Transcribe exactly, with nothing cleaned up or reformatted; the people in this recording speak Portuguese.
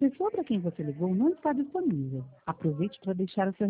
pessoa para quem você ligou não está disponível. Aproveite para deixar o seu